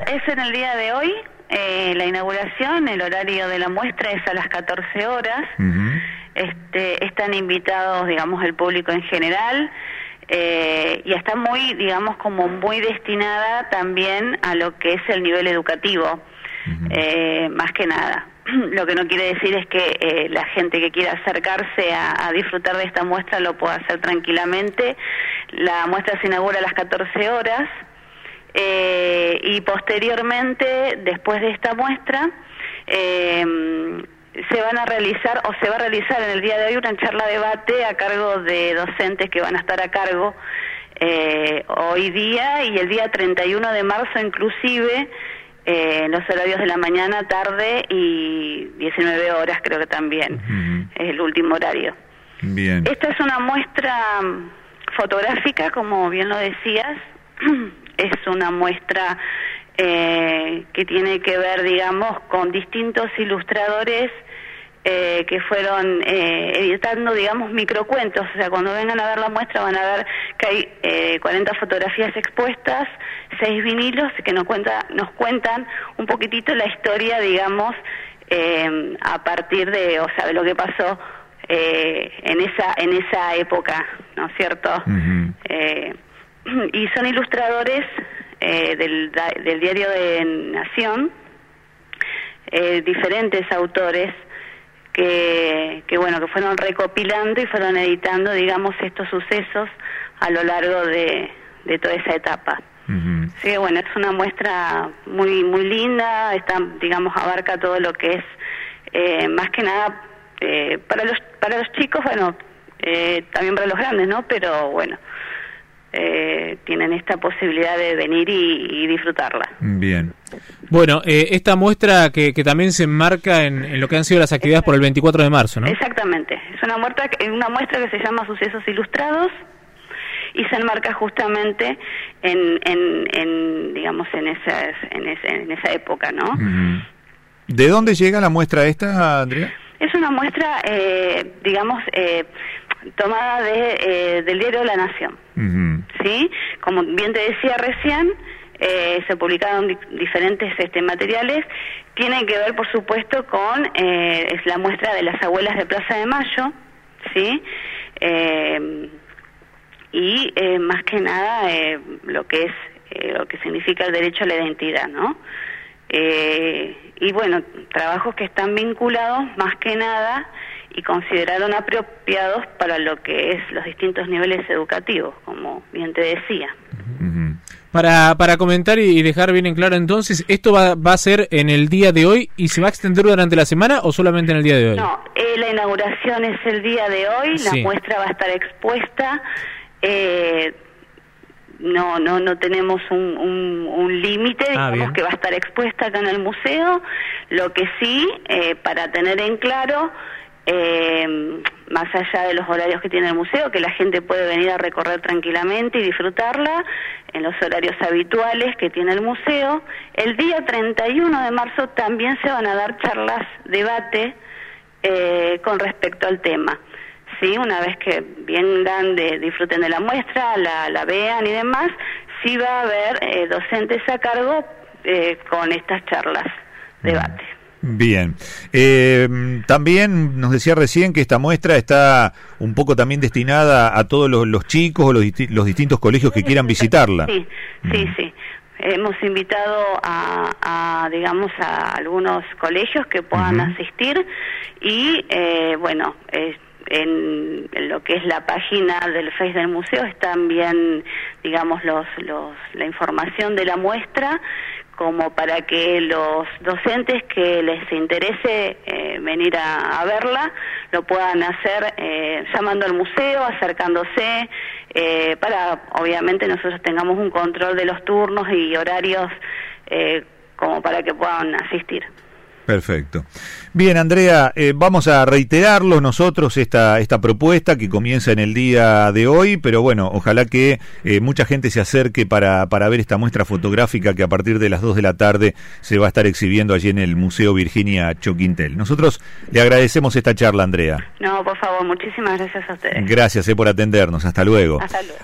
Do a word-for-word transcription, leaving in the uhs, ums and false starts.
es en el día de hoy, eh, la inauguración, el horario de la muestra es a las catorce horas. Uh-huh. Este, están invitados, digamos, el público en general, eh, y está muy, digamos, como muy destinada también a lo que es el nivel educativo, uh-huh. eh, más que nada. Lo que no quiere decir es que eh, la gente que quiera acercarse a, a disfrutar de esta muestra lo pueda hacer tranquilamente. La muestra se inaugura a las catorce horas. Eh, y posteriormente, después de esta muestra, eh, se van a realizar, o se va a realizar en el día de hoy, una charla debate a cargo de docentes que van a estar a cargo eh, hoy día y el día treinta y uno de marzo inclusive, eh, en los horarios de la mañana, tarde y diecinueve horas creo que también, uh-huh. es el último horario. Bien. Esta es una muestra fotográfica, como bien lo decías. Es una muestra eh, que tiene que ver, digamos, con distintos ilustradores eh, que fueron eh, editando, digamos, microcuentos. O sea, cuando vengan a ver la muestra van a ver que hay eh, cuarenta fotografías expuestas, seis vinilos que nos, cuenta, nos cuentan un poquitito la historia, digamos, eh, a partir de, o sea, de lo que pasó eh, en esa en esa época, ¿no es cierto? Uh-huh. Eh, y son ilustradores eh, del, del diario de Nación, eh, diferentes autores que, que bueno que fueron recopilando y fueron editando, digamos, estos sucesos a lo largo de, de toda esa etapa. Uh-huh. Sí, bueno, es una muestra muy muy linda, está, digamos, abarca todo lo que es eh, más que nada eh, para los para los chicos, bueno, eh, también para los grandes, ¿no? Pero bueno. Eh, tienen esta posibilidad de venir y, y disfrutarla. Bien. Bueno, eh, esta muestra que, que también se enmarca en, en lo que han sido las actividades por el veinticuatro de marzo, ¿no? Exactamente. Es una muestra, una muestra que se llama Sucesos Ilustrados y se enmarca justamente en, en, en digamos, en esas, en, ese, en esa época, ¿no? Uh-huh. ¿De dónde llega la muestra esta, Andrea? Es una muestra, eh, digamos, eh, tomada de eh, del diario La Nación. Uh-huh. ¿Sí? Como bien te decía recién, eh, se publicaron di- diferentes este, materiales. Tienen que ver, por supuesto, con eh, es la muestra de las abuelas de Plaza de Mayo, ¿sí? Eh, y eh, más que nada eh, lo que es eh, lo que significa el derecho a la identidad, ¿no? Eh, y bueno, trabajos que están vinculados más que nada y consideraron apropiados para lo que es los distintos niveles educativos, como bien te decía. Uh-huh. Para para comentar y dejar bien en claro entonces, ¿esto va, va a ser en el día de hoy y se va a extender durante la semana o solamente en el día de hoy? No, eh, la inauguración es el día de hoy, sí. La muestra va a estar expuesta, eh, no no no tenemos un, un, un límite, ah, digamos, bien, que va a estar expuesta acá en el museo. Lo que sí, eh, para tener en claro, Eh, más allá de los horarios que tiene el museo, que la gente puede venir a recorrer tranquilamente y disfrutarla en los horarios habituales que tiene el museo, el día treinta y uno de marzo también se van a dar charlas, debate eh, con respecto al tema. Sí, una vez que vengan, de, disfruten de la muestra, la, la vean y demás, sí va a haber eh, docentes a cargo eh, con estas charlas, debate. Bien. Eh, también nos decía recién que esta muestra está un poco también destinada a todos los, los chicos o los, disti- los distintos colegios que quieran visitarla. Sí, sí, mm. sí. Hemos invitado a, a, digamos, a algunos colegios que puedan uh-huh. asistir y, eh, bueno, eh, en, en lo que es la página del Face del museo están bien, digamos, los, los, la información de la muestra, como para que los docentes que les interese eh, venir a, a verla, lo puedan hacer eh, llamando al museo, acercándose, eh, para, obviamente, nosotros tengamos un control de los turnos y horarios eh, como para que puedan asistir. Perfecto. Bien, Andrea, eh, vamos a reiterarlo nosotros esta esta propuesta que comienza en el día de hoy, pero bueno, ojalá que eh, mucha gente se acerque para, para ver esta muestra fotográfica que a partir de las dos de la tarde se va a estar exhibiendo allí en el Museo Virginia Choquintel. Nosotros le agradecemos esta charla, Andrea. No, por favor, muchísimas gracias a ustedes. Gracias eh, por atendernos. Hasta luego. Hasta luego.